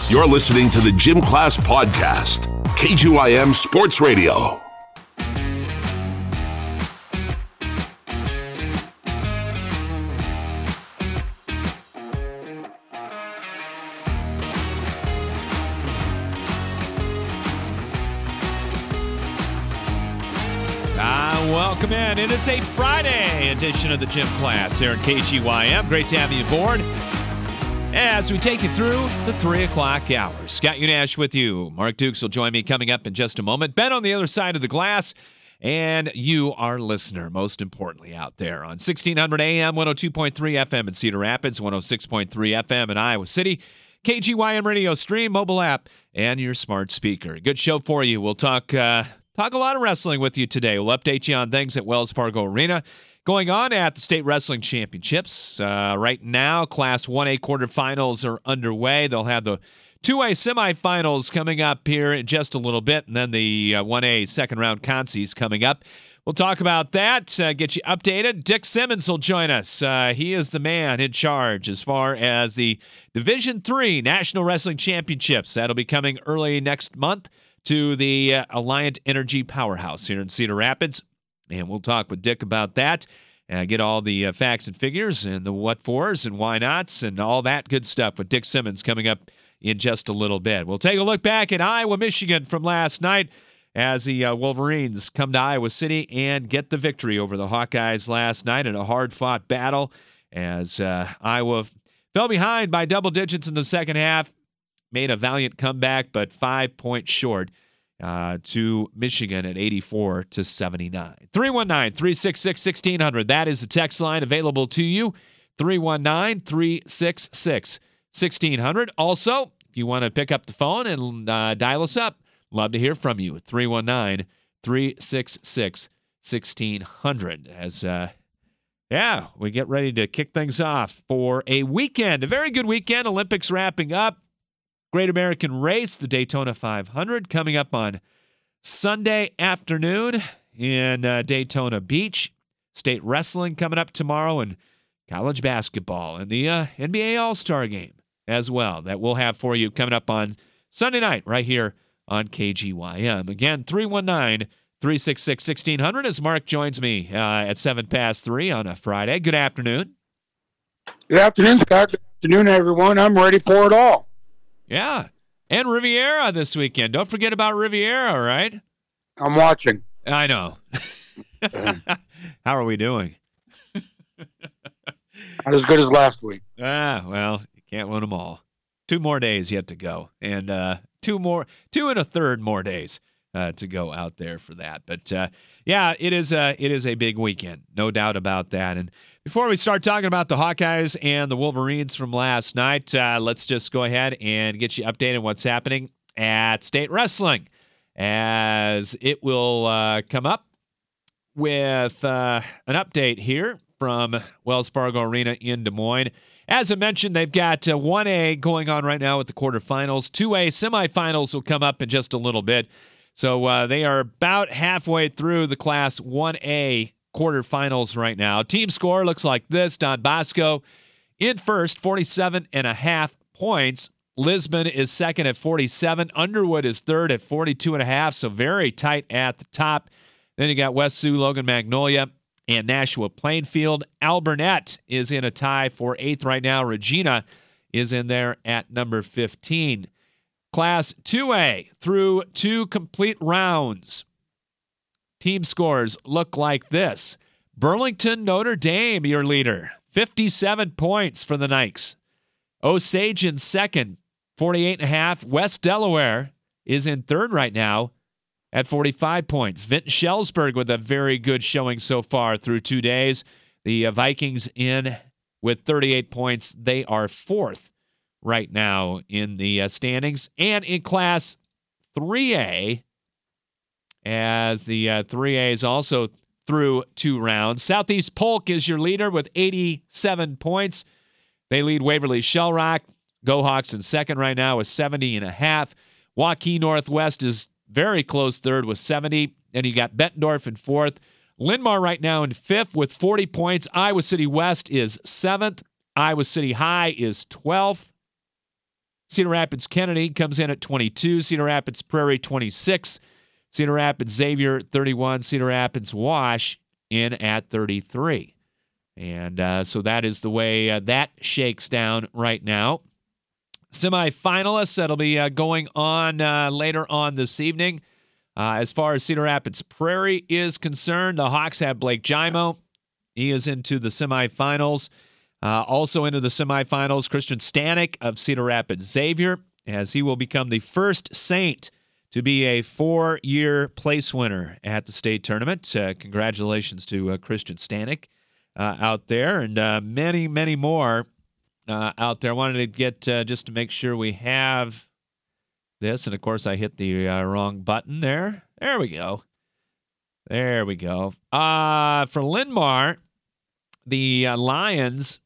You're listening to the Gym Class Podcast, KGYM Sports Radio. Welcome in. It is a Friday edition of the Gym Class here at KGYM. Great to have you aboard as we take you through the 3 o'clock hour. Scott Unash with you. Mark Dukes will join me coming up in just a moment. Ben on the other side of the glass, and you, our listener, most importantly out there on 1600 AM, 102.3 FM in Cedar Rapids, 106.3 FM in Iowa City, KGYM radio stream, mobile app, and your smart speaker. Good show for you. We'll talk a lot of wrestling with you today. We'll update you on things at Wells Fargo Arena. Going on at the State Wrestling Championships. Right now, Class 1A quarterfinals are underway. They'll have the 2A semifinals coming up here in just a little bit, and then the 1A second-round consies coming up. We'll talk about that, get you updated. Dick Simmons will join us. He is the man in charge as far as the Division III National Wrestling Championships. That'll be coming early next month to the Alliant Energy Powerhouse here in Cedar Rapids. And we'll talk with Dick about that and get all the facts and figures and the what-fors and why-nots and all that good stuff with Dick Simmons coming up in just a little bit. We'll take a look back at Iowa, Michigan from last night as the Wolverines come to Iowa City and get the victory over the Hawkeyes last night in a hard-fought battle as Iowa fell behind by double digits in the second half, made a valiant comeback, but 5 points short to Michigan at 84-79. 319-366-1600. That is the text line available to you. 319-366-1600. Also, if you want to pick up the phone and dial us up, love to hear from you. 319-366-1600. As we get ready to kick things off for a weekend, a very good weekend. Olympics wrapping up. Great American Race, the Daytona 500, coming up on Sunday afternoon in Daytona Beach. State wrestling coming up tomorrow, and college basketball and the NBA All-Star Game as well that we'll have for you coming up on Sunday night right here on KGYM. Again, 319-366-1600 as Mark joins me at 3:07 on a Friday. Good afternoon. Good afternoon, Scott. Good afternoon, everyone. I'm ready for it all. Yeah, and Riviera this weekend. Don't forget about Riviera, right? I'm watching. I know. How are we doing? Not as good as last week. Well, you can't win them all. 2 more days yet to go, and 2 and a third more days to go out there for that. But it is a big weekend, no doubt about that. And before we start talking about the Hawkeyes and the Wolverines from last night, let's just go ahead and get you updated on what's happening at State Wrestling, as it will come up with an update here from Wells Fargo Arena in Des Moines. As I mentioned, they've got 1A going on right now with the quarterfinals. 2A semifinals will come up in just a little bit. So they are about halfway through the Class 1A quarterfinals right now. Team score looks like this. Don Bosco in first, 47.5 points. Lisbon is second at 47. Underwood is third at 42.5, so very tight at the top. Then you got West Sioux, Logan Magnolia, and Nashua Plainfield. Alburnett is in a tie for 8th right now. Regina is in there at number 15. Class 2A through 2 complete rounds. Team scores look like this. Burlington Notre Dame, your leader, 57 points for the Nikes. Osage in second, 48.5. West Delaware is in third right now at 45 points. Vinton Shellsburg with a very good showing so far through 2 days. The Vikings in with 38 points. They are fourth right now in the standings. And in Class 3A, as the 3A is also through 2 rounds. Southeast Polk is your leader with 87 points. They lead Waverly Shellrock. Go Hawks in second right now with 70.5. Waukee Northwest is very close third with 70. And you got Bettendorf in fourth. Linn-Mar right now in fifth with 40 points. Iowa City West is seventh. Iowa City High is 12th. Cedar Rapids Kennedy comes in at 22. Cedar Rapids Prairie 26. Cedar Rapids Xavier 31. Cedar Rapids Wash in at 33. And so that is the way that shakes down right now. Semifinalists that'll be going on later on this evening. As far as Cedar Rapids Prairie is concerned, the Hawks have Blake Jimo. He is into the semifinals. Also into the semifinals, Christian Stanek of Cedar Rapids Xavier, as he will become the first Saint to be a 4-year place winner at the state tournament. Congratulations to Christian Stanek out there, and many, many more out there. I wanted to get just to make sure we have this, and of course I hit the wrong button there. There we go. There we go. For Linn-Mar, the Lions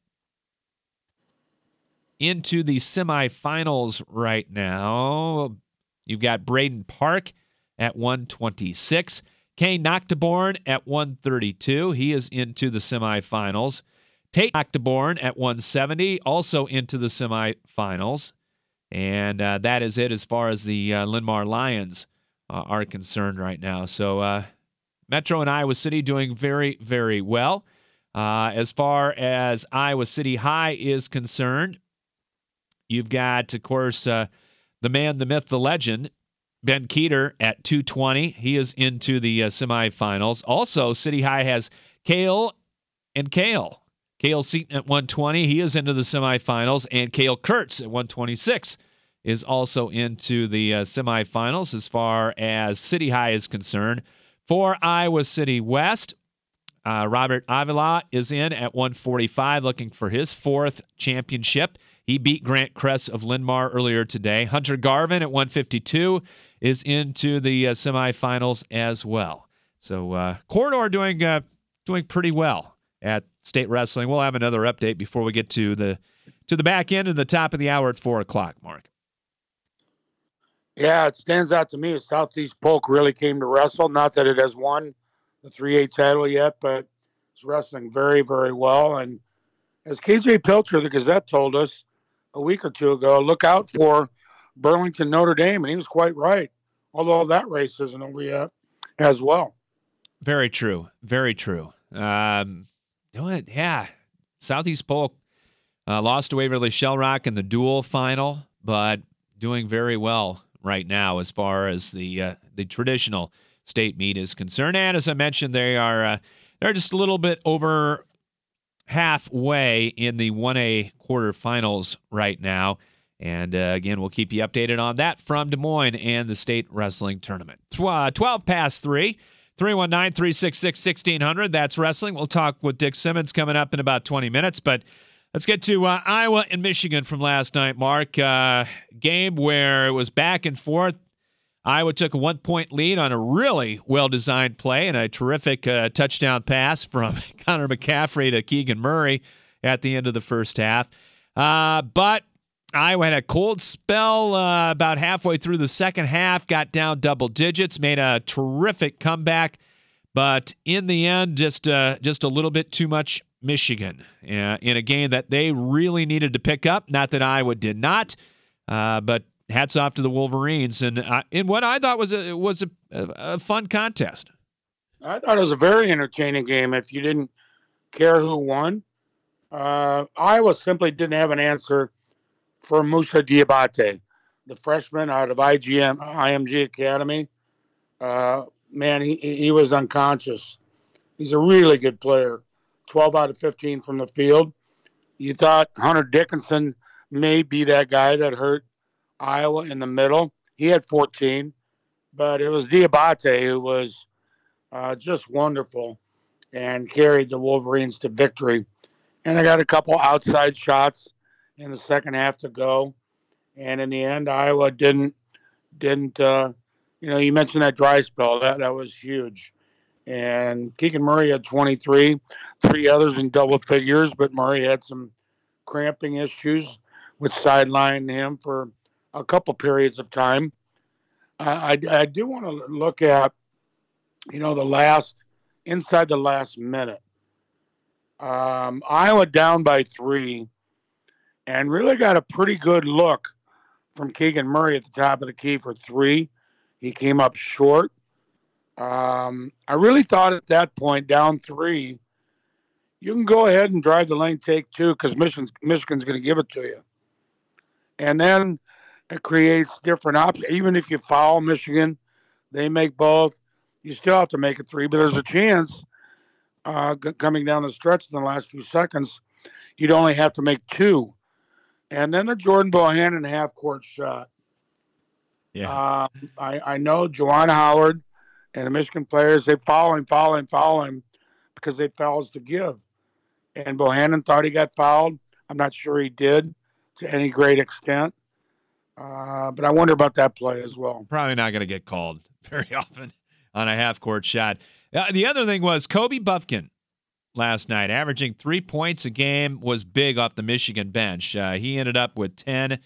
into the semifinals right now. You've got Braden Park at 126. Kane Noctiborn at 132. He is into the semifinals. Tate Noctiborn at 170, also into the semifinals. And that is it as far as the Linn-Mar Lions are concerned right now. So Metro and Iowa City doing very, very well. As far as Iowa City High is concerned, you've got, of course, the man, the myth, the legend, Ben Keeter at 220. He is into the semifinals. Also, City High has Cale and Cale. Cale Seaton at 120. He is into the semifinals. And Cale Kurtz at 126 is also into the semifinals as far as City High is concerned. For Iowa City West, Robert Avila is in at 145, looking for his 4th championship. He beat Grant Kress of Linn-Mar earlier today. Hunter Garvin at 152 is into the semifinals as well. So Corridor doing pretty well at state wrestling. We'll have another update before we get to the back end and the top of the hour at 4 o'clock, Mark. Yeah, it stands out to me as Southeast Polk really came to wrestle. Not that it has won the 3A title yet, but it's wrestling very, very well. And as KJ Pilcher, the Gazette, told us a week or two ago, look out for Burlington Notre Dame, and he was quite right, although that race isn't over yet as well. Very true. Very true. Southeast Polk lost to Waverly Shellrock in the dual final, but doing very well right now as far as the traditional state meet is concerned. And as I mentioned, they're just a little bit over halfway in the 1A quarterfinals right now. And again, we'll keep you updated on that from Des Moines and the state wrestling tournament. 12 past 3, 319-366-1600. That's wrestling. We'll talk with Dick Simmons coming up in about 20 minutes. But let's get to Iowa and Michigan from last night, Mark. Game where it was back and forth. Iowa took a 1-point lead on a really well-designed play and a terrific touchdown pass from Connor McCaffrey to Keegan Murray at the end of the first half. But Iowa had a cold spell about halfway through the second half, got down double digits, made a terrific comeback. But in the end, just a little bit too much Michigan in a game that they really needed to pick up. Not that Iowa did not, but hats off to the Wolverines, and in what I thought was a fun contest. I thought it was a very entertaining game. If you didn't care who won, Iowa simply didn't have an answer for Musa Diabate, the freshman out of IMG Academy. Man, he was unconscious. He's a really good player. 12 out of 15 from the field. You thought Hunter Dickinson may be that guy that hurt Iowa in the middle. He had 14, but it was Diabate who was just wonderful and carried the Wolverines to victory. And I got a couple outside shots in the second half to go. And in the end, Iowa didn't you mentioned that dry spell. That was huge. And Keegan Murray had 23, 3 others in double figures, but Murray had some cramping issues, which sidelined him for a couple periods of time. I do want to look at, inside the last minute. Iowa down by 3 and really got a pretty good look from Keegan Murray at the top of the key for 3. He came up short. I really thought at that point, down 3, you can go ahead and drive the lane, take 2, because Michigan's going to give it to you. And then it creates different options. Even if you foul Michigan, they make both. You still have to make a 3, but there's a chance coming down the stretch in the last few seconds, you'd only have to make 2. And then the Jordan Bohannon half-court shot. Yeah. I know Juwan Howard and the Michigan players, they foul him because they fouls to give. And Bohannon thought he got fouled. I'm not sure he did to any great extent. But I wonder about that play as well. Probably not going to get called very often on a half-court shot. The other thing was Kobe Buffkin last night, averaging 3 points a game, was big off the Michigan bench. He ended up with 10,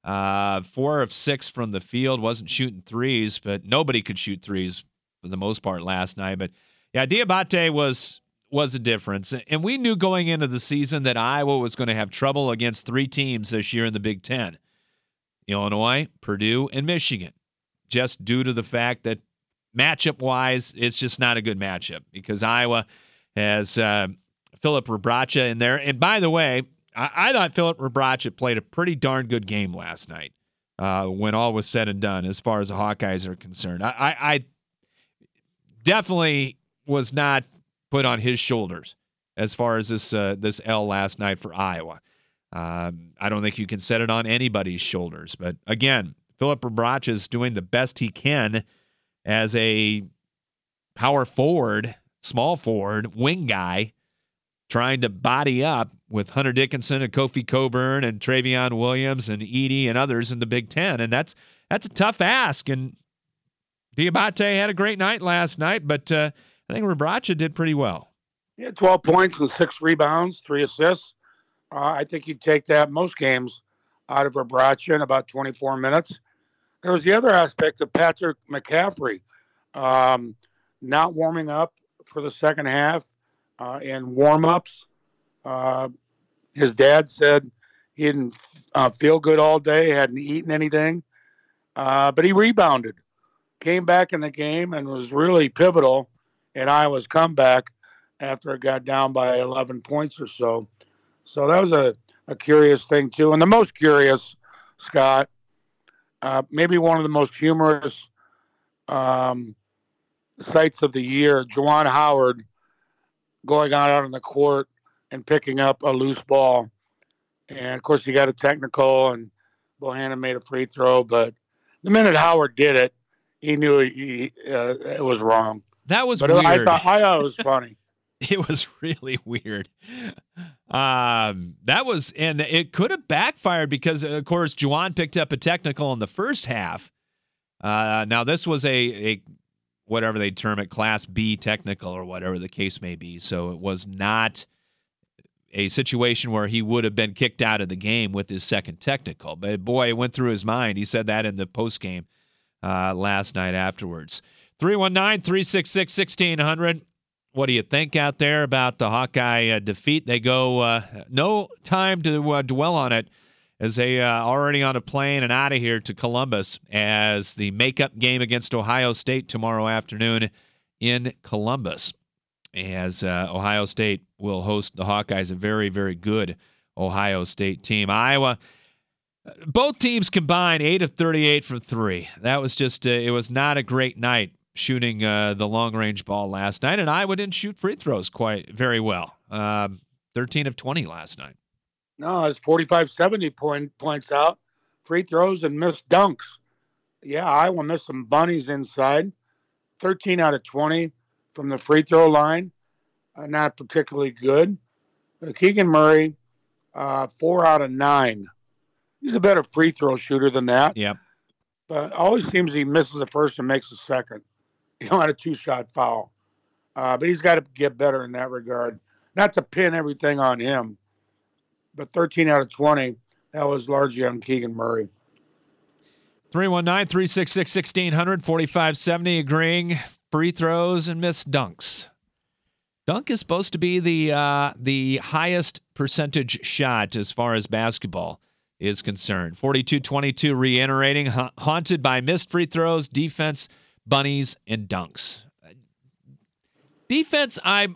4 of 6 from the field, wasn't shooting threes, but nobody could shoot threes for the most part last night. But, yeah, Diabate was a difference. And we knew going into the season that Iowa was going to have trouble against 3 teams this year in the Big Ten: Illinois, Purdue, and Michigan, just due to the fact that matchup-wise, it's just not a good matchup because Iowa has Philip Rebraca in there. And by the way, I thought Philip Rebraca played a pretty darn good game last night when all was said and done as far as the Hawkeyes are concerned. I definitely was not put on his shoulders as far as this L last night for Iowa. I don't think you can set it on anybody's shoulders. But, again, Philip Rebraca is doing the best he can as a power forward, small forward, wing guy, trying to body up with Hunter Dickinson and Kofi Coburn and Travion Williams and Edey and others in the Big Ten. And that's a tough ask. And Diabate had a great night last night, but I think Rebraca did pretty well. He had 12 points and 6 rebounds, 3 assists. I think you'd take that most games out of Rebraca in about 24 minutes. There was the other aspect of Patrick McCaffrey not warming up for the second half in warm-ups. His dad said he didn't feel good all day, hadn't eaten anything, but he rebounded, came back in the game, and was really pivotal in Iowa's comeback after it got down by 11 points or so. So that was a curious thing, too. And the most curious, Scott, maybe one of the most humorous sights of the year, Juwan Howard going out on the court and picking up a loose ball. And, of course, he got a technical, and Bohannon made a free throw. But the minute Howard did it, he knew it was wrong. That was weird. I thought it was funny. It was really weird. That was, and it could have backfired because, of course, Juwan picked up a technical in the first half. Now, this was a whatever they term it, Class B technical or whatever the case may be. So it was not a situation where he would have been kicked out of the game with his second technical. But, boy, it went through his mind. He said that in the postgame last night afterwards. 319-366-1600. What do you think out there about the Hawkeye defeat? They go no time to dwell on it as they already on a plane and out of here to Columbus as the makeup game against Ohio State tomorrow afternoon in Columbus. As Ohio State will host the Hawkeyes, a very, very good Ohio State team. Iowa, both teams combined 8 of 38 from 3. That was just, it was not a great night shooting the long-range ball last night, and Iowa didn't shoot free throws quite very well. 13 of 20 last night. No, it's 45-70 points out, free throws and missed dunks. Yeah, Iowa missed some bunnies inside. 13 out of 20 from the free throw line. Not particularly good. Keegan Murray, 4 out of 9. He's a better free throw shooter than that. Yep. But always seems he misses the first and makes the second. He had a 2-shot foul. But he's got to get better in that regard. Not to pin everything on him. But 13 out of 20, that was largely on Keegan Murray. 319-366-1600, 45-70 agreeing. Free throws and missed dunks. Dunk is supposed to be the highest percentage shot as far as basketball is concerned. 42-22 reiterating, haunted by missed free throws, defense, bunnies, and dunks. Defense, I'm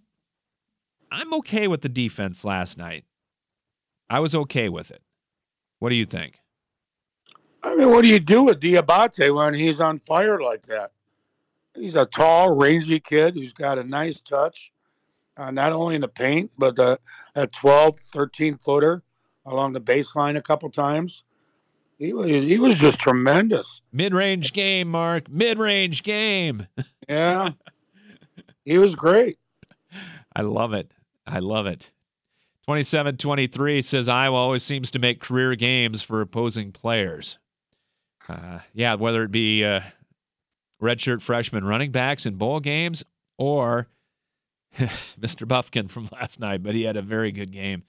okay with the defense last night. I was okay with it. What do you think? I mean, what do you do with Diabate when he's on fire like that? He's a tall, rangy kid who's got a nice touch, not only in the paint, but a 12, 13-footer along the baseline a couple times. He was just tremendous. Mid-range game, Mark. Mid-range game. Yeah. He was great. I love it. 27-23 says Iowa always seems to make career games for opposing players. Whether it be redshirt freshman running backs in bowl games or Mr. Buffkin from last night, but he had a very good game.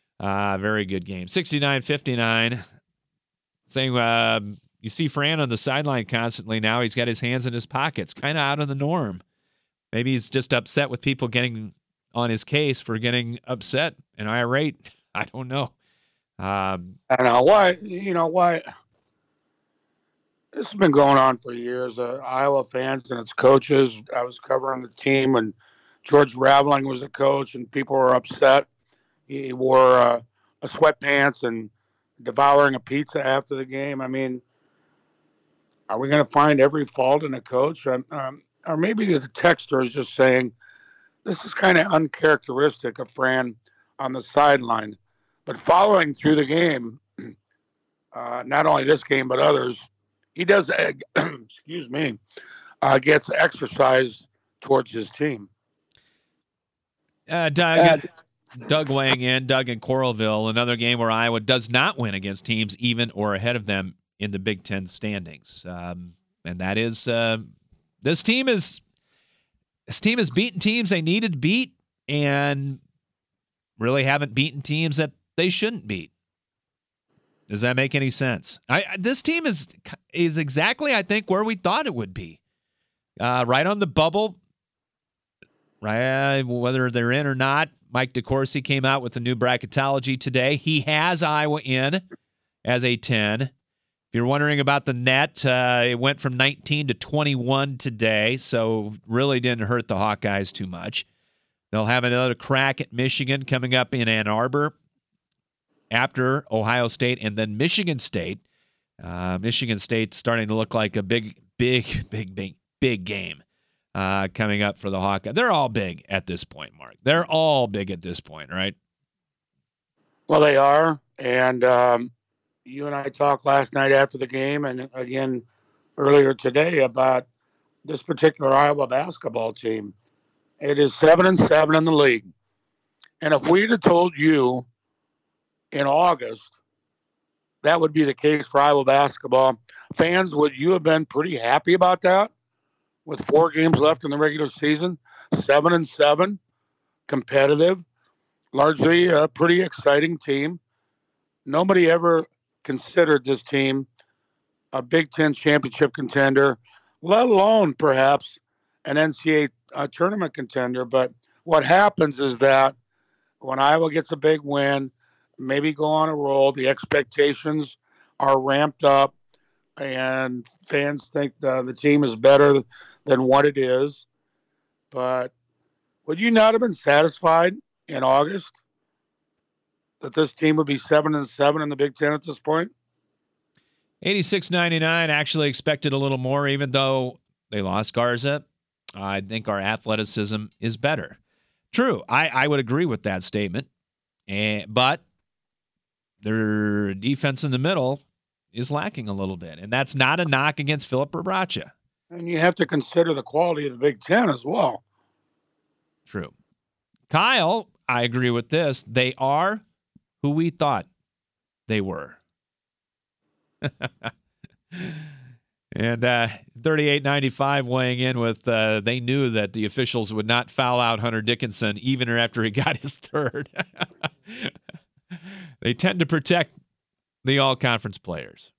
69-59. Saying you see Fran on the sideline constantly now. He's got his hands in his pockets, kind of out of the norm. Maybe he's just upset with people getting on his case for getting upset and irate. I don't know. I don't know why. You know why? This has been going on for years. Iowa fans and its coaches. I was covering the team when George Raveling was the coach, and people were upset. He wore a sweatpants and devouring a pizza after the game. I mean, are we going to find every fault in a coach? Or maybe the texter is just saying, this is kind of uncharacteristic of Fran on the sideline. But following through the game, not only this game but others, he does, gets exercise towards his team. Doug weighing in, Doug in Coralville, another game where Iowa does not win against teams even or ahead of them in the Big Ten standings. And that is this team has beaten teams they needed to beat and really haven't beaten teams that they shouldn't beat. Does that make any sense? This team is exactly, I think, where we thought it would be. Right on the bubble, right? Whether they're in or not. Mike DeCourcy came out with a new bracketology today. He has Iowa in as a 10. If you're wondering about the net, it went from 19 to 21 today, so really didn't hurt the Hawkeyes too much. They'll have another crack at Michigan coming up in Ann Arbor after Ohio State and then Michigan State. Michigan State starting to look like a big game coming up for the Hawkeyes. They're all big at this point, Mark. They're all big at this point, right? Well, they are. And you and I talked last night after the game and again earlier today about this particular Iowa basketball team. It is 7-7 in the league. And if we'd have told you in August that would be the case for Iowa basketball, fans, would you have been pretty happy about that? With 4 games left in the regular season, 7-7, competitive, largely a pretty exciting team. Nobody ever considered this team a Big Ten championship contender, let alone perhaps an NCAA tournament contender. But what happens is that when Iowa gets a big win, maybe go on a roll, the expectations are ramped up, and fans think the team is better than what it is. But would you not have been satisfied in August that this team would be 7-7 in the Big Ten at this point? 86-99 actually expected a little more, even though they lost Garza. I think our athleticism is better. True, I would agree with that statement. But their defense in the middle is lacking a little bit. And that's not a knock against Filip Rebraca. And you have to consider the quality of the Big Ten as well. True. Kyle, I agree with this. They are who we thought they were. And 38-95 weighing in with they knew that the officials would not foul out Hunter Dickinson even after he got his third. They tend to protect the all-conference players.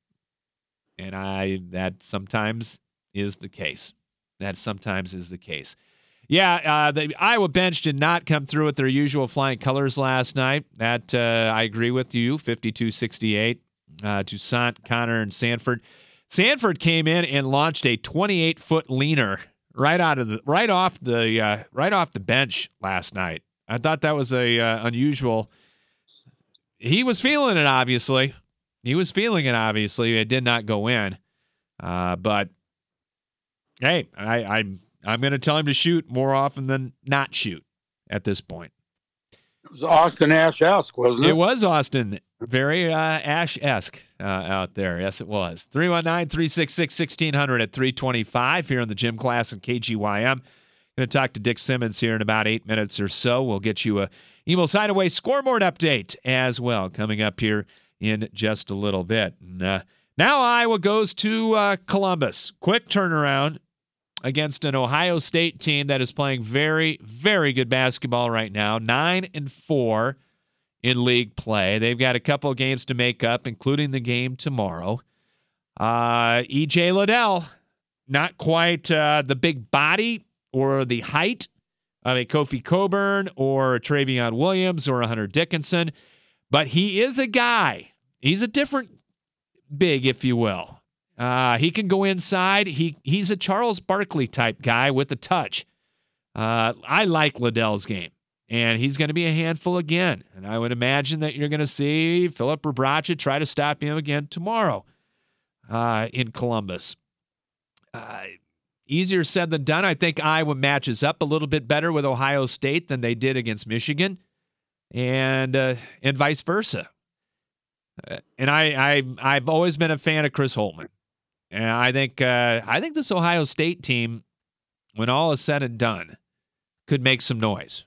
And that sometimes is the case. Yeah, the Iowa bench did not come through with their usual flying colors last night. That I agree with you, 52-68. Toussaint, Connor, and Sanford. Sanford came in and launched a 28-foot leaner right off the bench last night. I thought that was a unusual. He was feeling it, obviously. It did not go in. But hey, I'm going to tell him to shoot more often than not shoot at this point. It was Austin Ashe-esque, wasn't it? It was Austin. Very Ashe-esque out there. Yes, it was. 319-366-1600 at 325 here on the Gym Class and KGYM. Going to talk to Dick Simmons here in about 8 minutes or so. We'll get you a Emil's Hideaway scoreboard update as well coming up here in just a little bit. And, now Iowa goes to Columbus. Quick turnaround against an Ohio State team that is playing very, very good basketball right now. 9-4 in league play. They've got a couple of games to make up, including the game tomorrow. E.J. Liddell, not quite the big body or the height of a Kofi Coburn or a Travion Williams or a Hunter Dickinson, but he is a guy. He's a different big, if you will. He can go inside. He's a Charles Barkley type guy with a touch. I like Liddell's game, and he's going to be a handful again. And I would imagine that you're going to see Filip Rebraca try to stop him again tomorrow in Columbus. Easier said than done. I think Iowa matches up a little bit better with Ohio State than they did against Michigan, and vice versa. And I've always been a fan of Chris Holtmann, and I think this Ohio State team, when all is said and done, could make some noise.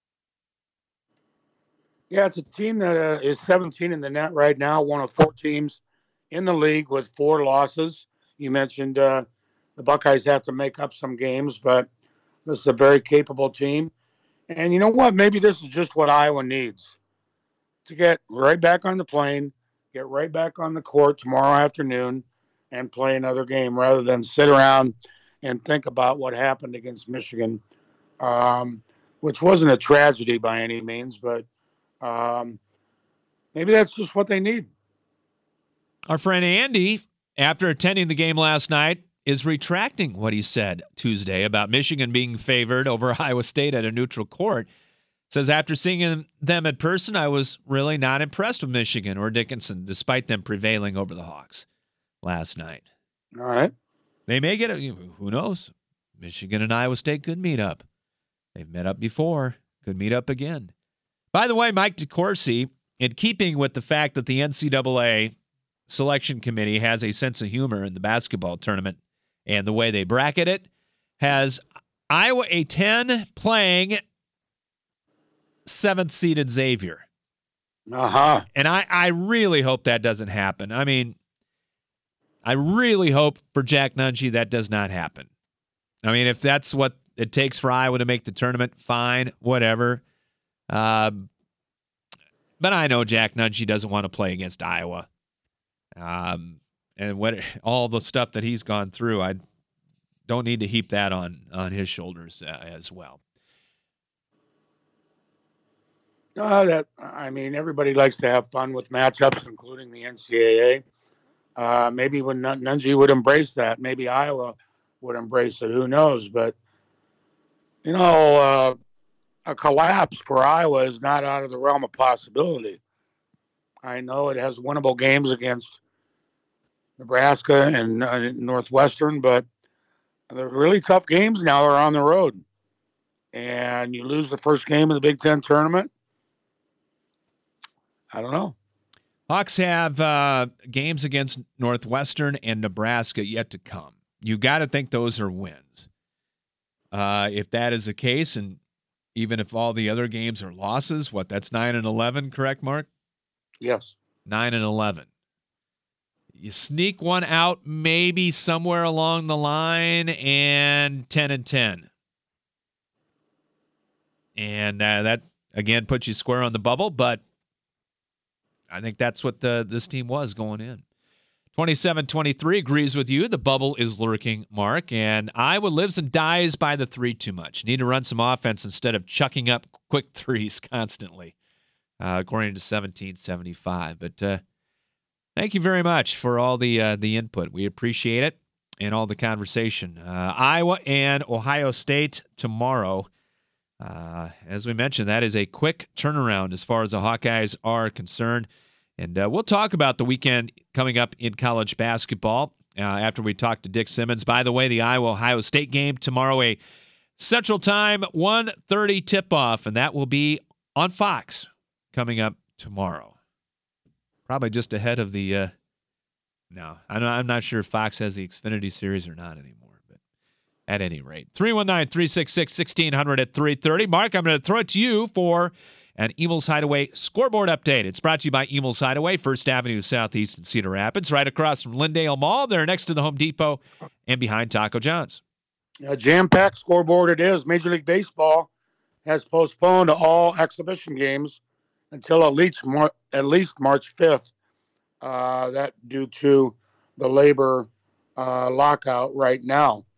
Yeah, it's a team that is 17 in the net right now, one of 4 teams in the league with 4 losses. You mentioned the Buckeyes have to make up some games, but this is a very capable team. And you know what? Maybe this is just what Iowa needs to get right back on the plane, get right back on the court tomorrow afternoon and play another game rather than sit around and think about what happened against Michigan, which wasn't a tragedy by any means, but maybe that's just what they need. Our friend Andy, after attending the game last night, is retracting what he said Tuesday about Michigan being favored over Iowa State at a neutral court. Says, after seeing them in person, I was really not impressed with Michigan or Dickinson, despite them prevailing over the Hawks last night. All right. They may get who knows? Michigan and Iowa State could meet up. They've met up before, could meet up again. By the way, Mike DeCourcy, in keeping with the fact that the NCAA selection committee has a sense of humor in the basketball tournament and the way they bracket it, has Iowa a 10 playing 7th-seeded Xavier. Uh-huh. And I really hope that doesn't happen. I mean, I really hope for Jack Nunge that does not happen. I mean, if that's what it takes for Iowa to make the tournament, fine, whatever. But I know Jack Nunge doesn't want to play against Iowa. And all the stuff that he's gone through, I don't need to heap that on his shoulders as well. Everybody likes to have fun with matchups, including the NCAA. Maybe when Nunge would embrace that, maybe Iowa would embrace it. Who knows? But, a collapse for Iowa is not out of the realm of possibility. I know it has winnable games against Nebraska and Northwestern, but the really tough games now are on the road. And you lose the first game of the Big Ten tournament. I don't know. Hawks have games against Northwestern and Nebraska yet to come. You got to think those are wins. If that is the case, and even if all the other games are losses, that's 9-11, correct, Mark? Yes. 9-11. You sneak one out maybe somewhere along the line, and 10-10. And that, again, puts you square on the bubble, but I think that's what this team was going in. 27-23 agrees with you. The bubble is lurking, Mark. And Iowa lives and dies by the 3 too much. Need to run some offense instead of chucking up quick threes constantly, according to 1775. But thank you very much for all the input. We appreciate it and all the conversation. Iowa and Ohio State tomorrow. As we mentioned, that is a quick turnaround as far as the Hawkeyes are concerned. And we'll talk about the weekend coming up in college basketball after we talk to Dick Simmons. By the way, the Iowa-Ohio State game tomorrow, a Central Time 1:30 tip-off, and that will be on Fox coming up tomorrow. Probably just ahead of the no, I'm not sure if Fox has the Xfinity Series or not anymore, but at any rate. 319-366-1600 at 3:30. Mark, I'm going to throw it to you for an Emel's Hideaway scoreboard update. It's brought to you by Emel's Hideaway, 1st Avenue Southeast in Cedar Rapids, right across from Lindale Mall. They're next to the Home Depot and behind Taco John's. A jam-packed scoreboard it is. Major League Baseball has postponed all exhibition games until at least March 5th. That due to the labor lockout right now.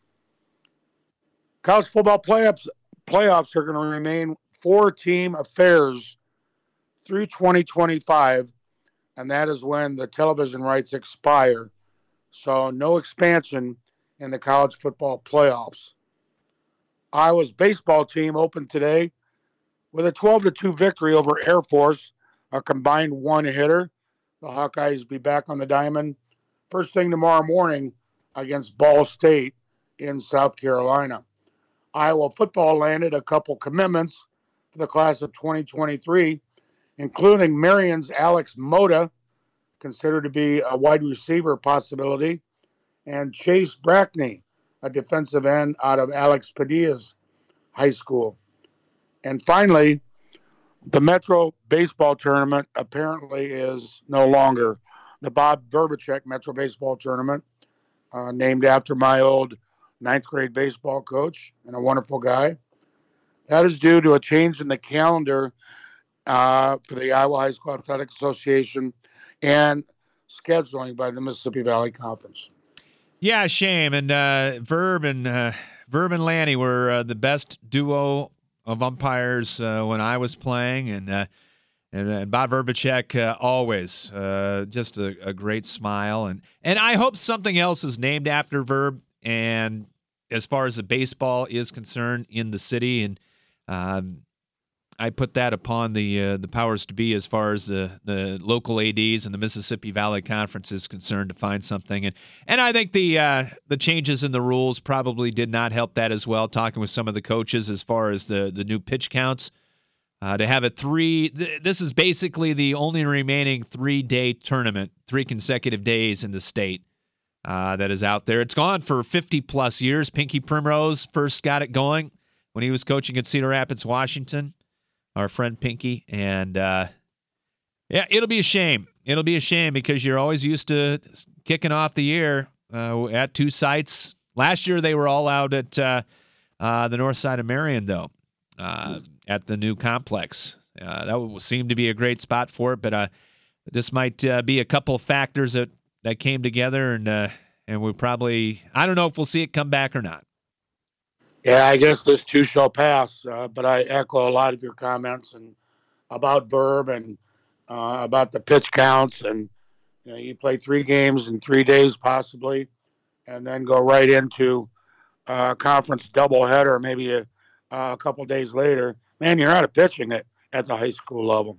College football playoffs are going to remain 4-team affairs through 2025, and that is when the television rights expire. So no expansion in the college football playoffs. Iowa's baseball team opened today with a 12-2 victory over Air Force, a combined one-hitter. The Hawkeyes be back on the diamond first thing tomorrow morning against Ball State in South Carolina. Iowa football landed a couple commitments for the class of 2023, including Marion's Alex Mota, considered to be a wide receiver possibility, and Chase Brackney, a defensive end out of Alex Padilla's high school. And finally, the Metro Baseball Tournament apparently is no longer the Bob Verbacek Metro Baseball Tournament, named after my old 9th grade baseball coach and a wonderful guy. That is due to a change in the calendar for the Iowa High School Athletic Association and scheduling by the Mississippi Valley Conference. Yeah, shame. And Verb and Lanny were the best duo of umpires when I was playing, and Bob Verbacek always just a great smile, and I hope something else is named after Verb. And as far as the baseball is concerned in the city, and I put that upon the powers to be as far as the local ADs and the Mississippi Valley Conference is concerned to find something. And I think the changes in the rules probably did not help that as well, talking with some of the coaches as far as the new pitch counts. To have it this is basically the only remaining 3-day tournament, 3 consecutive days in the state that is out there. It's gone for 50-plus years. Pinky Primrose first got it going when he was coaching at Cedar Rapids, Washington. Our friend Pinky, and yeah, it'll be a shame. It'll be a shame because you're always used to kicking off the year at 2 sites. Last year they were all out at the north side of Marion, though, at the new complex. That would seem to be a great spot for it, but this might be a couple factors that came together, and we probably, I don't know if we'll see it come back or not. Yeah, I guess this too shall pass, but I echo a lot of your comments and about Verb and about the pitch counts. And you play 3 games in 3 days possibly, and then go right into a conference doubleheader maybe a couple days later. Man, you're out of pitching at the high school level.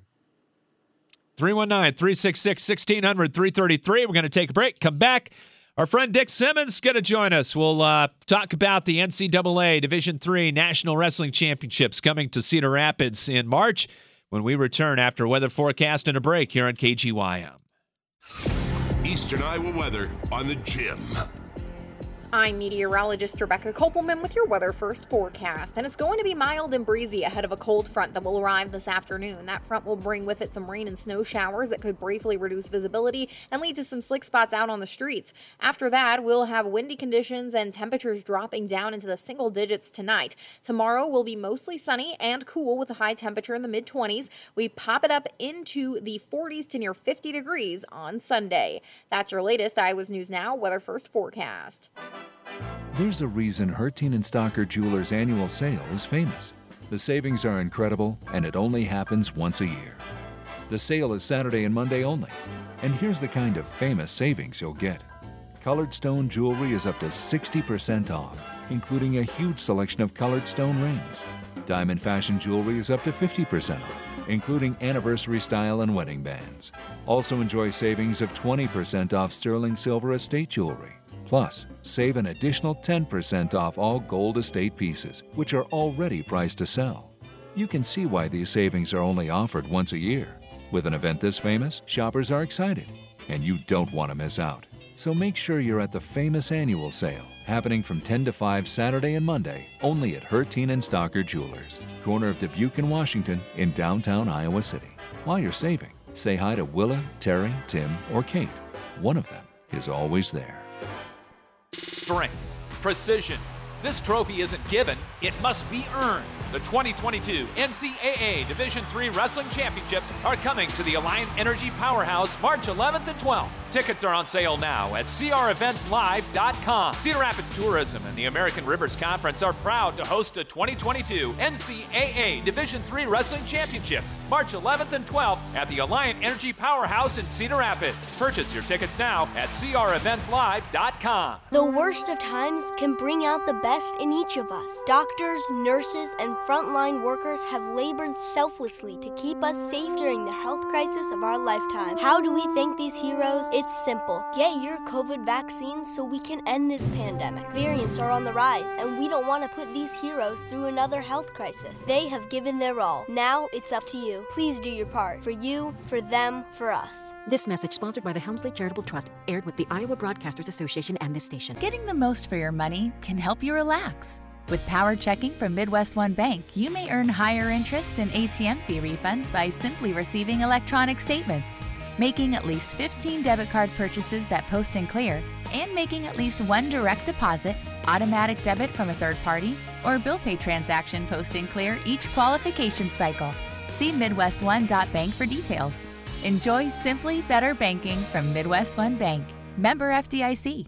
319-366-1600, 333. We're going to take a break, come back. Our friend Dick Simmons is going to join us. We'll talk about the NCAA Division III National Wrestling Championships coming to Cedar Rapids in March when we return after weather forecast and a break here on KGYM. Eastern Iowa weather on the Gym. I'm meteorologist Rebecca Kopelman with your Weather First forecast, and it's going to be mild and breezy ahead of a cold front that will arrive this afternoon. That front will bring with it some rain and snow showers that could briefly reduce visibility and lead to some slick spots out on the streets. After that, we'll have windy conditions and temperatures dropping down into the single digits tonight. Tomorrow will be mostly sunny and cool with a high temperature in the mid-20s. We pop it up into the 40s to near 50 degrees on Sunday. That's your latest Iowa's News Now Weather First forecast. There's a reason Herteen and Stocker Jewelers' annual sale is famous. The savings are incredible, and it only happens once a year. The sale is Saturday and Monday only, and here's the kind of famous savings you'll get. Colored stone jewelry is up to 60% off, including a huge selection of colored stone rings. Diamond fashion jewelry is up to 50% off, including anniversary style and wedding bands. Also enjoy savings of 20% off sterling silver estate jewelry. Plus, save an additional 10% off all gold estate pieces, which are already priced to sell. You can see why these savings are only offered once a year. With an event this famous, shoppers are excited, and you don't want to miss out. So make sure you're at the famous annual sale, happening from 10 to 5 Saturday and Monday, only at Herteen and Stocker Jewelers, corner of Dubuque and Washington in downtown Iowa City. While you're saving, say hi to Willa, Terry, Tim, or Kate. One of them is always there. Strength, precision. This trophy isn't given, it must be earned. The 2022 NCAA Division III Wrestling Championships are coming to the Alliant Energy Powerhouse March 11th and 12th. Tickets are on sale now at CREventsLive.com. Cedar Rapids Tourism and the American Rivers Conference are proud to host the 2022 NCAA Division III Wrestling Championships March 11th and 12th at the Alliant Energy Powerhouse in Cedar Rapids. Purchase your tickets now at CREventsLive.com. The worst of times can bring out the best in each of us. Doctors, nurses, and frontline workers have labored selflessly to keep us safe during the health crisis of our lifetime. How do we thank these heroes? It's simple. Get your COVID vaccine so we can end this pandemic. Variants are on the rise, and we don't want to put these heroes through another health crisis. They have given their all. Now it's up to you. Please do your part. For you, for them, for us. This message sponsored by the Helmsley Charitable Trust, aired with the Iowa Broadcasters Association and this station. Getting the most for your money can help you relax. With Power Checking from Midwest One Bank, you may earn higher interest and ATM fee refunds by simply receiving electronic statements, making at least 15 debit card purchases that post and clear, and making at least one direct deposit, automatic debit from a third party, or bill pay transaction post and clear each qualification cycle. See MidwestOne.bank for details. Enjoy simply better banking from Midwest One Bank. Member FDIC.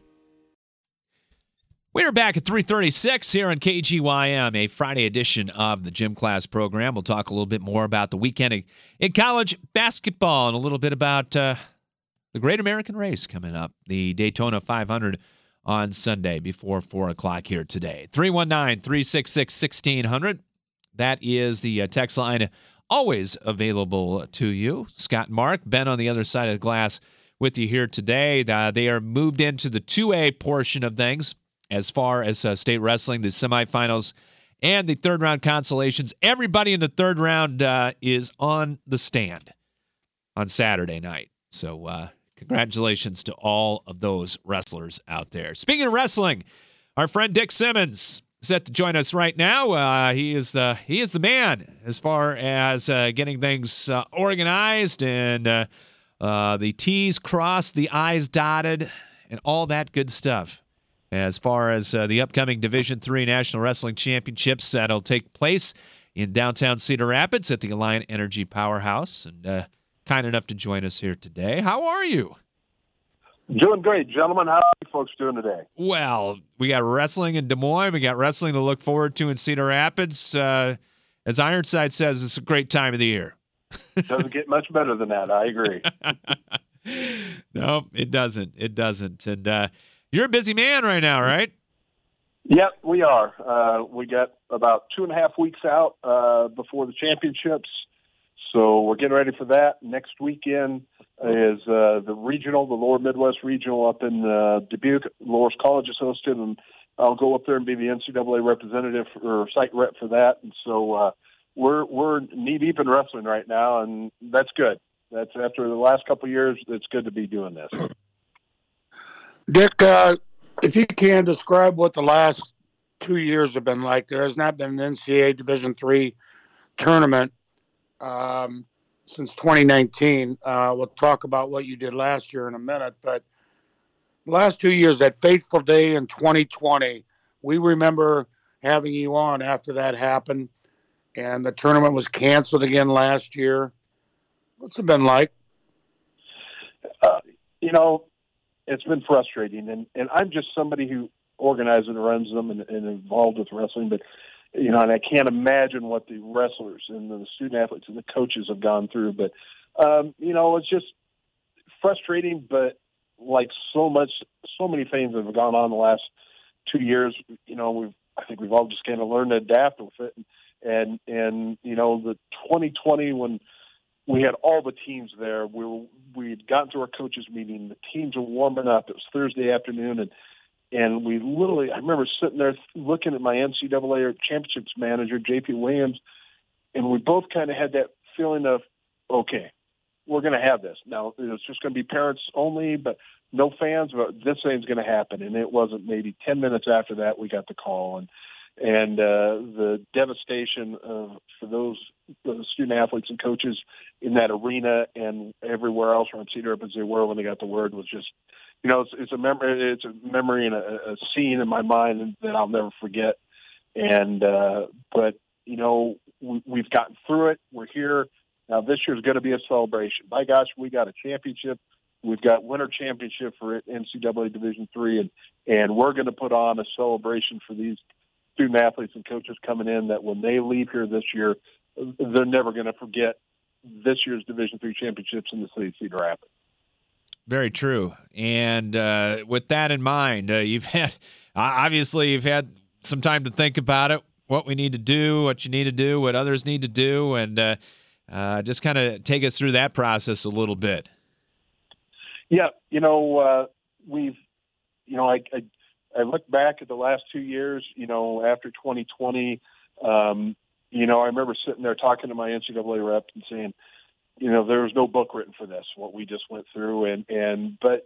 We are back at 3:36 here on KGYM, a Friday edition of the Gym Class program. We'll talk a little bit more about the weekend in college basketball and a little bit about the Great American Race coming up, the Daytona 500 on Sunday before 4 o'clock here today. 319-366-1600. That is the text line, always available to you. Scott and Mark, Ben on the other side of the glass with you here today. They are moved into the 2A portion of things. As far as state wrestling, the semifinals and the third-round consolations, everybody in the third round is on the stand on Saturday night. So congratulations to all of those wrestlers out there. Speaking of wrestling, our friend Dick Simmons is set to join us right now. He is the man as far as getting things organized and the T's crossed, the I's dotted, and all that good stuff. As far as the upcoming Division III National Wrestling Championships, that'll take place in downtown Cedar Rapids at the Alliant Energy Powerhouse. And kind enough to join us here today. How are you? Doing great, gentlemen. How are you folks doing today? Well, we got wrestling in Des Moines. We got wrestling to look forward to in Cedar Rapids. As Ironside says, it's a great time of the year. Doesn't get much better than that. I agree. No, it doesn't. It doesn't. And you're a busy man right now, right? Yep, we are. We got about 2.5 weeks out before the championships, so we're getting ready for that. Next weekend is the regional, the Lower Midwest Regional up in Dubuque. Loras College is hosted, and I'll go up there and be the NCAA representative or site rep for that. And so we're knee-deep in wrestling right now, and that's good. That's after the last couple of years, it's good to be doing this. Dick, If you can describe what the last 2 years have been like, there has not been an NCAA Division III tournament since 2019. We'll talk about what you did last year in a minute, but the last 2 years, that fateful day in 2020, we remember having you on after that happened, and the tournament was canceled again last year. What's it been like? It's been frustrating, and I'm just somebody who organizes and runs them and involved with wrestling, but and I can't imagine what the wrestlers and the student athletes and the coaches have gone through. But it's just frustrating. But like so many things that have gone on the last 2 years, I think we've all just kind of learned to adapt with it. And the 2020 when we had all the teams there, we'd gotten to our coaches meeting. The teams were warming up. It was Thursday afternoon, and we literally, I remember sitting there looking at my NCAA championships manager, J.P. Williams, and we both kind of had that feeling of, okay, we're going to have this. Now, it's just going to be parents only, but no fans, but this thing's going to happen. And it wasn't maybe 10 minutes after that we got the call. And the devastation for those student athletes and coaches in that arena and everywhere else around Cedar Rapids they were when they got the word was just, it's a memory. It's a memory and a scene in my mind that I'll never forget. And but we've gotten through it. We're here now. This year's going to be a celebration. By gosh, we got a championship. We've got winter championship for NCAA Division III, and we're going to put on a celebration for these student athletes and coaches coming in that when they leave here this year, they're never going to forget this year's Division III championships in the city of Cedar Rapids. Very true. And with that in mind, you've had some time to think about it, what we need to do, what you need to do, what others need to do, and just kind of take us through that process a little bit. Yeah, I look back at the last 2 years, after 2020, I remember sitting there talking to my NCAA rep and saying, there was no book written for this, what we just went through. But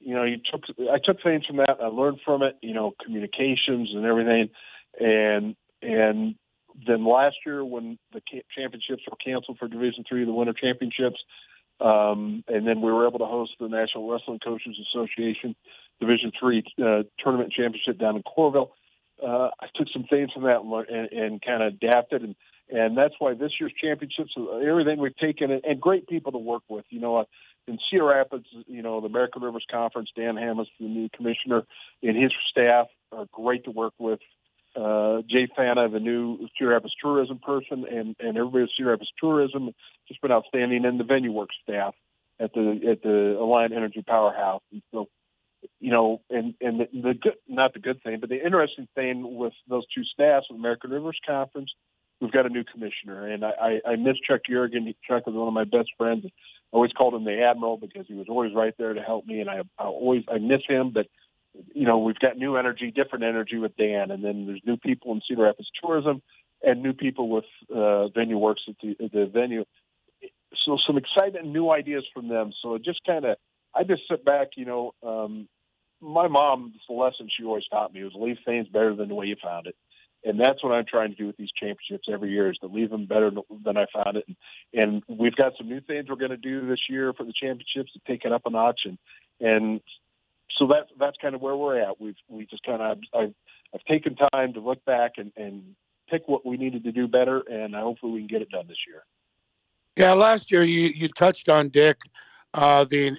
I took things from that. I learned from it, communications and everything. And then last year when the championships were canceled for Division III, the winter championships, and then we were able to host the National Wrestling Coaches Association Division III tournament championship down in Coralville. I took some things from that and kind of adapted, and that's why this year's championships, everything we've taken, and great people to work with. In Cedar Rapids, the American Rivers Conference, Dan Hammes, the new commissioner, and his staff are great to work with. Jay Fana, the new Cedar Rapids tourism person, and everybody at Cedar Rapids Tourism has just been outstanding, and the venue work staff at the Alliant Energy Powerhouse. And so, and the good, not the good thing, but the interesting thing with those two staffs, the American Rivers Conference, we've got a new commissioner, and I miss Chuck Yergin. Chuck was one of my best friends. I always called him the Admiral because he was always right there to help me, and I miss him, but we've got new energy, different energy with Dan, and then there's new people in Cedar Rapids Tourism and new people with Venue Works at the venue. So some excitement and new ideas from them. So it just I just sit back, my mom, the lesson she always taught me was leave things better than the way you found it. And that's what I'm trying to do with these championships every year is to leave them better than I found it. And we've got some new things we're going to do this year for the championships to take it up a notch. And so that's kind of where we're at. We just I've taken time to look back and pick what we needed to do better, and hopefully we can get it done this year. Yeah, last year you touched on, Dick, the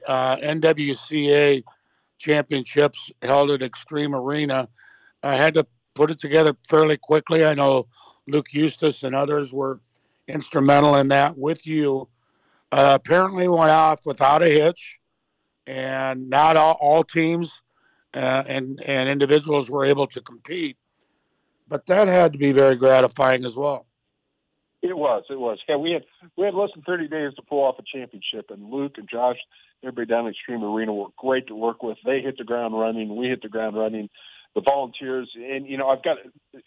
NWCA championships held at Extreme Arena. I had to put it together fairly quickly. I know Luke Eustace and others were instrumental in that with you. Apparently went off without a hitch, and not all teams and individuals were able to compete. But that had to be very gratifying as well. It was. Yeah, we had less than 30 days to pull off a championship, and Luke and Josh, everybody down at Extreme Arena were great to work with. They hit the ground running. We hit the ground running. The volunteers, and I've got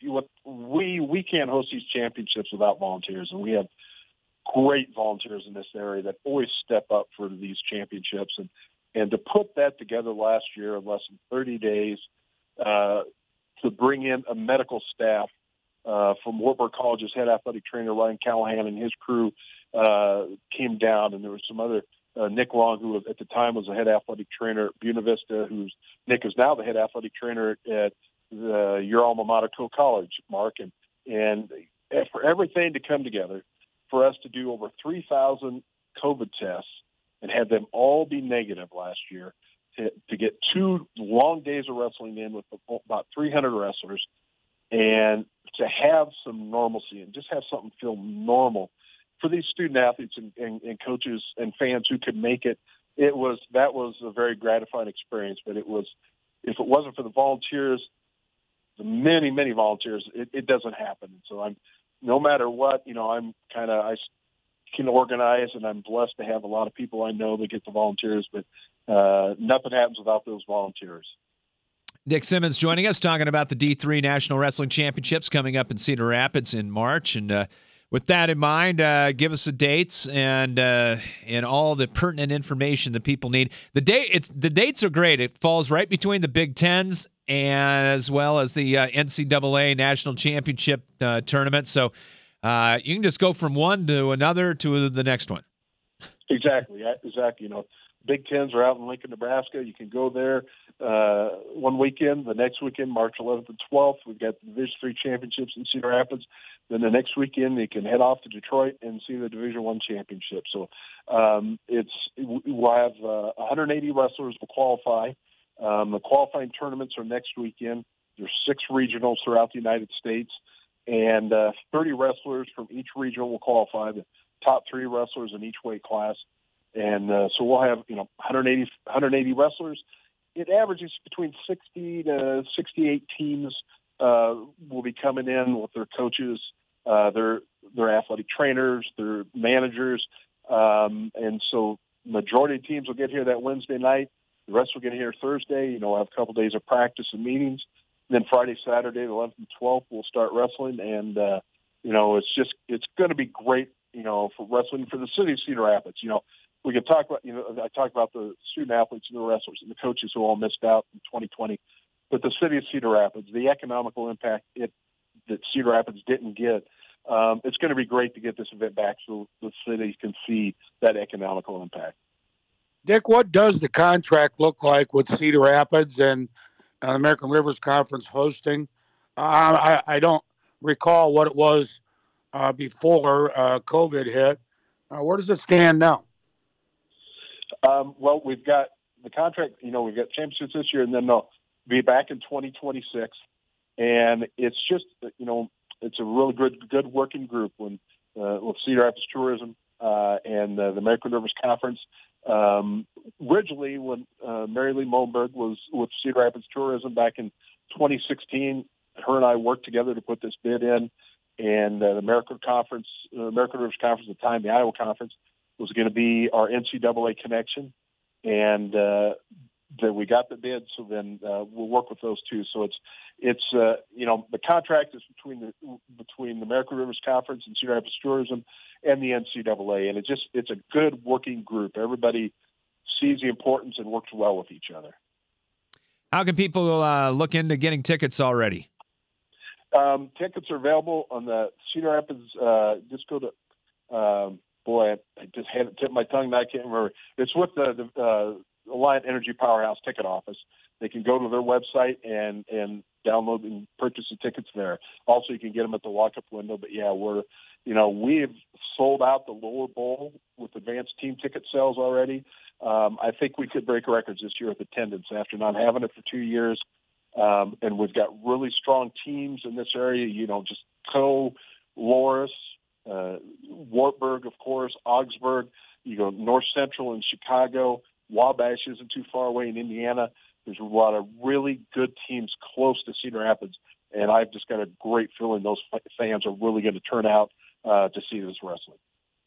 we can't host these championships without volunteers, and we have great volunteers in this area that always step up for these championships, and to put that together last year in less than 30 days to bring in a medical staff from Wartburg College's head athletic trainer, Ryan Callahan, and his crew came down, and there was some other Nick Long, who at the time was the head athletic trainer at Buena Vista, Nick is now the head athletic trainer at your alma mater, Coe College, Mark, and for everything to come together, for us to do over 3,000 COVID tests and have them all be negative last year, to get 2 long days of wrestling in with about 300 wrestlers, and to have some normalcy and just have something feel normal for these student athletes and coaches and fans who could make it. That was a very gratifying experience. But if it wasn't for the volunteers, the many, many volunteers, it doesn't happen. And so no matter what, I can organize, and I'm blessed to have a lot of people I know that get the volunteers, but nothing happens without those volunteers. Dick Simmons joining us, talking about the D3 National Wrestling Championships coming up in Cedar Rapids in March. And with that in mind, give us the dates and all the pertinent information that people need. The dates are great. It falls right between the Big Tens and as well as the NCAA National Championship tournament. So you can just go from one to another to the next one. Exactly. Big Tens are out in Lincoln, Nebraska. You can go there one weekend. The next weekend, March 11th and 12th, we've got the Division III championships in Cedar Rapids. Then the next weekend, you can head off to Detroit and see the Division I championship. So we'll have 180 wrestlers will qualify. The qualifying tournaments are next weekend. There's 6 regionals throughout the United States, and 30 wrestlers from each regional will qualify. The top 3 wrestlers in each weight class. And so we'll have 180 wrestlers. It averages between 60 to 68 teams will be coming in with their coaches, their athletic trainers, their managers, and so majority of teams will get here that Wednesday night. The rest will get here Thursday. We'll have a couple days of practice and meetings. And then Friday, Saturday, the 11th and 12th, we'll start wrestling, and it's going to be great, for wrestling for the city of Cedar Rapids. We can talk about, I talk about the student athletes and the wrestlers and the coaches who all missed out in 2020. But the city of Cedar Rapids, the economical impact that Cedar Rapids didn't get, it's going to be great to get this event back so the city can see that economical impact. Dick, what does the contract look like with Cedar Rapids and the American Rivers Conference hosting? I don't recall what it was before COVID hit. Where does it stand now? Well, we've got the contract, we've got championships this year, and then they'll be back in 2026. And it's just, it's a really good working group with Cedar Rapids Tourism and the American Rivers Conference. Originally, when Mary Lee Moberg was with Cedar Rapids Tourism back in 2016, her and I worked together to put this bid in. And the American Rivers Conference at the time, the Iowa Conference, was going to be our NCAA connection, and then we got the bid. So then we'll work with those two. So it's the contract is between the American Rivers Conference and Cedar Rapids Tourism and the NCAA, and it's a good working group. Everybody sees the importance and works well with each other. How can people look into getting tickets already? Tickets are available on the Cedar Rapids. Just go to. I just had it tip my tongue. Now I can't remember. It's with the Alliant Energy Powerhouse ticket office. They can go to their website and download and purchase the tickets there. Also, you can get them at the walk-up window. But yeah, we've sold out the lower bowl with advanced team ticket sales already. I think we could break records this year with attendance after not having it for 2 years. And we've got really strong teams in this area. Just Coe, Loris, Wartburg, of course, Augsburg. You go North Central in Chicago. Wabash isn't too far away in Indiana. There's a lot of really good teams close to Cedar Rapids, and I've just got a great feeling those fans are really going to turn out to see this wrestling.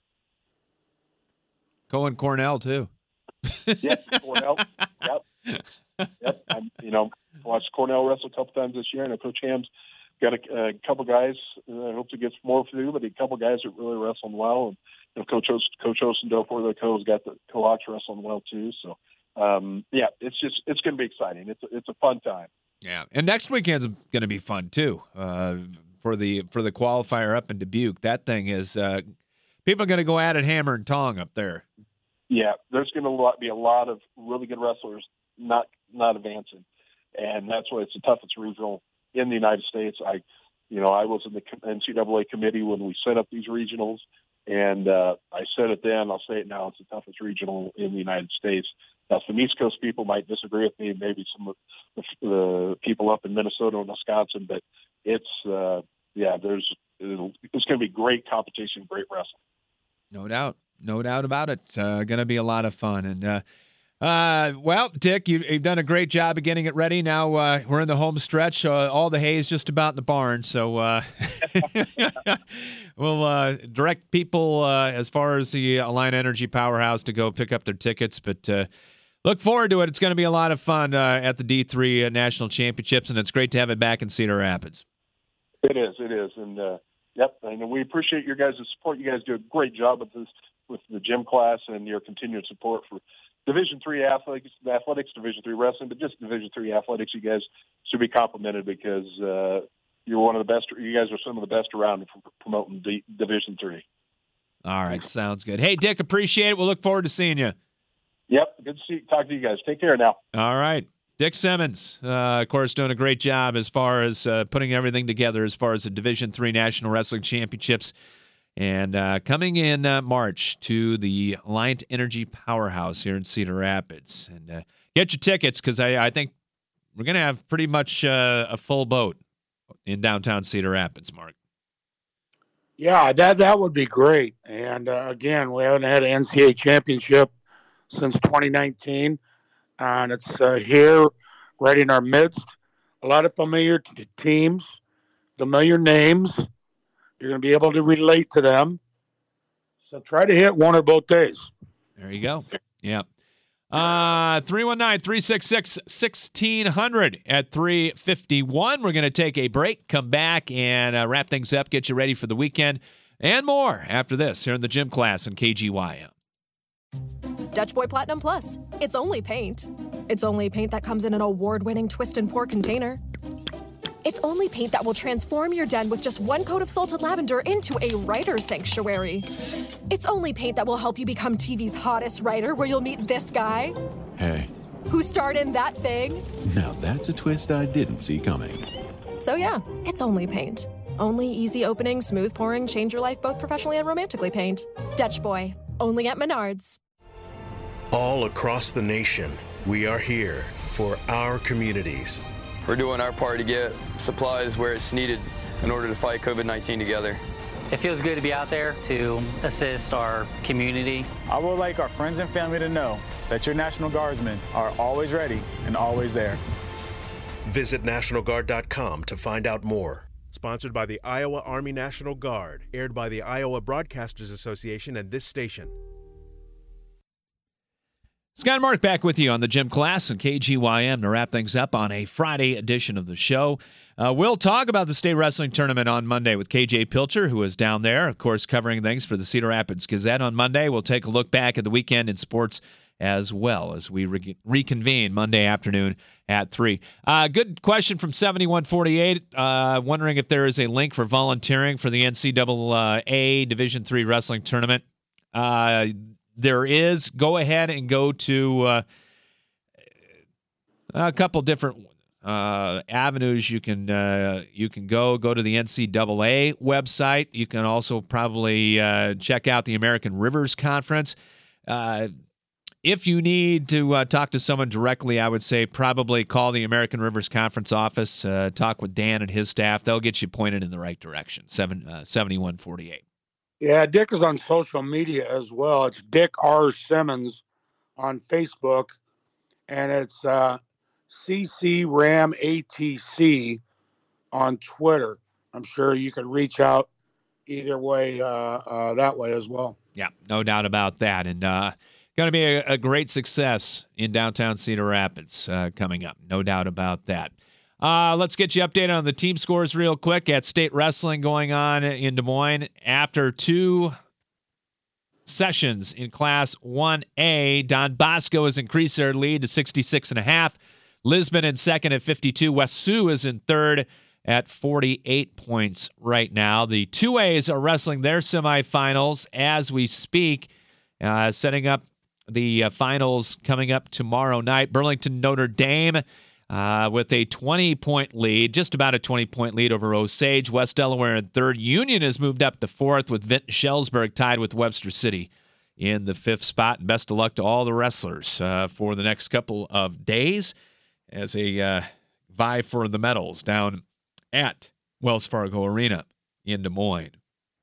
Coe and Cornell too. Yep, Cornell. Yep. Watched Cornell wrestle a couple times this year, and Coach Ham's got a couple guys. I hope to get some more for you, but a couple guys that really wrestling well. And Coach Osendorfer, the Coe's got the Coach wrestling well too. So it's going to be exciting. It's a fun time. Yeah, and next weekend's going to be fun too. For the qualifier up in Dubuque, that thing is people are going to go at it hammer and tong up there. Yeah, there's going to be a lot of really good wrestlers not advancing, and that's why it's the toughest regional in the United States. I was in the NCAA committee when we set up these regionals, and I said it then, I'll say it now, it's the toughest regional in the United States. Now, some East Coast people might disagree with me, maybe some of the people up in Minnesota and Wisconsin, but it's going to be great competition, great wrestling. No doubt about it. Going to be a lot of fun. And well, Dick, you've done a great job of getting it ready. Now we're in the home stretch. All the hay is just about in the barn. So we'll direct people as far as the Alliant Energy Powerhouse to go pick up their tickets. But look forward to it. It's going to be a lot of fun at the D3 National Championships, and it's great to have it back in Cedar Rapids. It is. And, yep, and we appreciate your guys' support. You guys do a great job with this, with the gym class and your continued support for Division III athletics, Division III wrestling, but just Division III athletics. You guys should be complimented because you're one of the best. You guys are some of the best around for promoting Division III. All right, sounds good. Hey, Dick, appreciate it. We'll look forward to seeing you. Yep, good to talk to you guys. Take care now. All right. Dick Simmons, of course, doing a great job as far as putting everything together as far as the Division III National Wrestling Championships. And coming in March to the Alliant Energy Powerhouse here in Cedar Rapids. And get your tickets because I think we're going to have pretty much a full boat in downtown Cedar Rapids, Mark. Yeah, that would be great. And again, we haven't had an NCAA championship since 2019. And it's here right in our midst. A lot of familiar teams, familiar names. You're going to be able to relate to them. So try to hit one or both days. There you go. Yeah. 319-366-1600 at 3:51. We're going to take a break, come back, and wrap things up, get you ready for the weekend, and more after this here in the gym class in KGYM. Dutch Boy Platinum Plus. It's only paint. It's only paint that comes in an award-winning twist and pour container. It's only paint that will transform your den with just one coat of salted lavender into a writer's sanctuary. It's only paint that will help you become TV's hottest writer, where you'll meet this guy. Hey. Who starred in That Thing. Now that's a twist I didn't see coming. So yeah, it's only paint. Only easy opening, smooth pouring, change your life both professionally and romantically paint. Dutch Boy. Only at Menards. All across the nation, we are here for our communities. We're doing our part to get supplies where it's needed in order to fight COVID-19 together. It feels good to be out there to assist our community. I would like our friends and family to know that your National Guardsmen are always ready and always there. Visit NationalGuard.com to find out more. Sponsored by the Iowa Army National Guard. Aired by the Iowa Broadcasters Association and this station. Scott and Mark back with you on the gym class and KGYM to wrap things up on a Friday edition of the show. We'll talk about the state wrestling tournament on Monday with KJ Pilcher, who is down there, of course, covering things for the Cedar Rapids Gazette on Monday. We'll take a look back at the weekend in sports as well as we reconvene Monday afternoon at 3. Good question from 7148, wondering if there is a link for volunteering for the NCAA Division III Wrestling Tournament. There is. Go ahead and go to a couple different avenues. You can go to the NCAA website. You can also probably check out the American Rivers Conference. If you need to talk to someone directly, I would say probably call the American Rivers Conference office. Talk with Dan and his staff. They'll get you pointed in the right direction. 7148. Yeah, Dick is on social media as well. It's Dick R. Simmons on Facebook, and it's CCRAMATC on Twitter. I'm sure you can reach out either way, that way as well. Yeah, no doubt about that. And going to be a great success in downtown Cedar Rapids coming up. No doubt about that. Let's get you updated on the team scores real quick at state wrestling going on in Des Moines. After 2 sessions in Class 1A, Don Bosco has increased their lead to 66.5. Lisbon in second at 52. West Sioux is in third at 48 points right now. The 2As are wrestling their semifinals as we speak, setting up the finals coming up tomorrow night. Burlington Notre Dame with a 20-point lead, just about a 20-point lead over Osage. West Delaware in third. Union has moved up to fourth with Vinton Shellsburg tied with Webster City in the fifth spot. And best of luck to all the wrestlers for the next couple of days as they vie for the medals down at Wells Fargo Arena in Des Moines.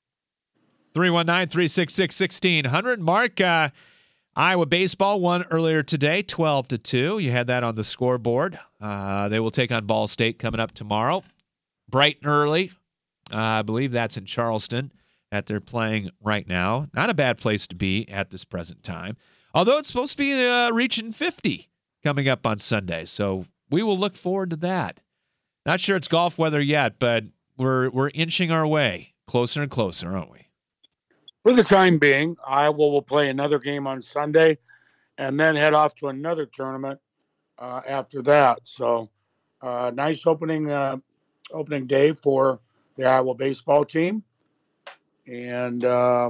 319-366-1600. Mark, Iowa baseball won earlier today, 12-2. You had that on the scoreboard. They will take on Ball State coming up tomorrow. Bright and early. I believe that's in Charleston that they're playing right now. Not a bad place to be at this present time. Although it's supposed to be reaching 50 coming up on Sunday. So we will look forward to that. Not sure it's golf weather yet, but we're inching our way closer and closer, aren't we? For the time being, Iowa will play another game on Sunday and then head off to another tournament after that. So nice opening day for the Iowa baseball team. And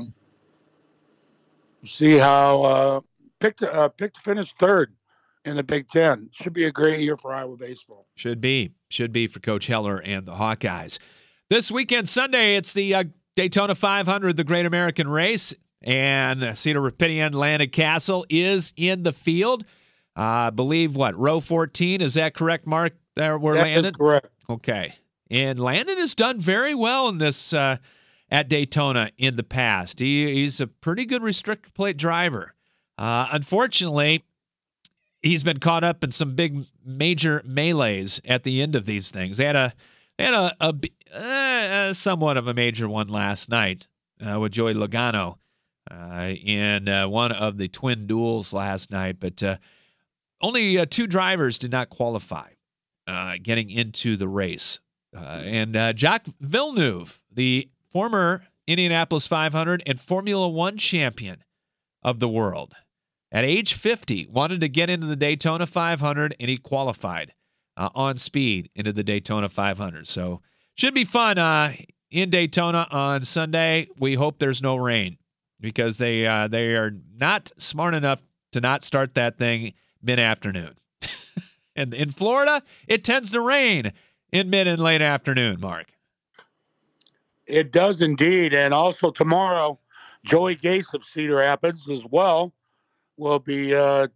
see how picked to finish third in the Big Ten. Should be a great year for Iowa baseball. Should be for Coach Heller and the Hawkeyes. This weekend, Sunday, it's the Daytona 500, the Great American Race, and Cedar Rapidian Landon Castle is in the field. I believe, row 14, is that correct, Mark? Where Landon? That is correct. Okay. And Landon has done very well in this at Daytona in the past. He's a pretty good restrictor plate driver. Unfortunately, he's been caught up in some big major melees at the end of these things. They had a somewhat of a major one last night with Joey Logano in one of the twin duels last night. But only two drivers did not qualify getting into the race. And Jacques Villeneuve, the former Indianapolis 500 and Formula One champion of the world, at age 50, wanted to get into the Daytona 500, and he qualified on speed into the Daytona 500. So should be fun in Daytona on Sunday. We hope there's no rain because they are not smart enough to not start that thing mid-afternoon. And in Florida, it tends to rain in mid and late afternoon, Mark. It does indeed. And also tomorrow, Joey Gase of Cedar Rapids as well will be, he'll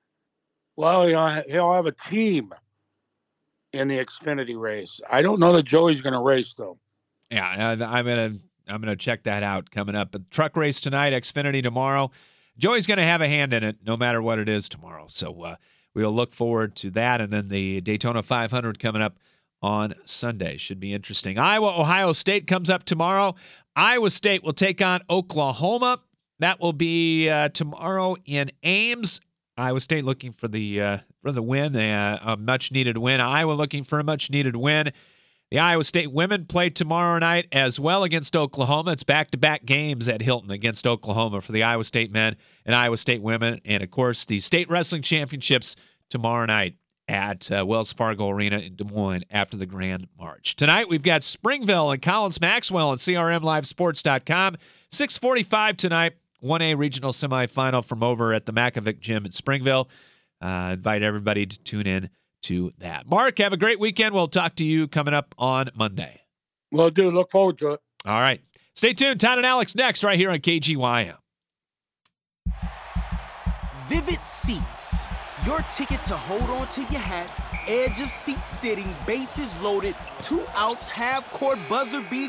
have a team in the Xfinity race. I don't know that Joey's going to race, though. Yeah, I'm gonna check that out coming up. A truck race tonight, Xfinity tomorrow. Joey's going to have a hand in it no matter what it is tomorrow. So we'll look forward to that. And then the Daytona 500 coming up on Sunday. Should be interesting. Iowa-Ohio State comes up tomorrow. Iowa State will take on Oklahoma. That will be tomorrow in Ames. Iowa State looking for the win, a much-needed win. Iowa looking for a much-needed win. The Iowa State women play tomorrow night as well against Oklahoma. It's back-to-back games at Hilton against Oklahoma for the Iowa State men and Iowa State women. And, of course, the state wrestling championships tomorrow night at Wells Fargo Arena in Des Moines after the Grand March. Tonight, we've got Springville and Collins Maxwell on CRMLiveSports.com. 6:45 tonight. 1A regional semifinal from over at the Makovic Gym in Springville. Invite everybody to tune in to that. Mark, have a great weekend. We'll talk to you coming up on Monday. Will do. Look forward to it. All right. Stay tuned. Todd and Alex next right here on KGYM. Vivid Seats. Your ticket to hold on to your hat, edge of seat sitting, bases loaded, 2 outs, half-court buzzer beating.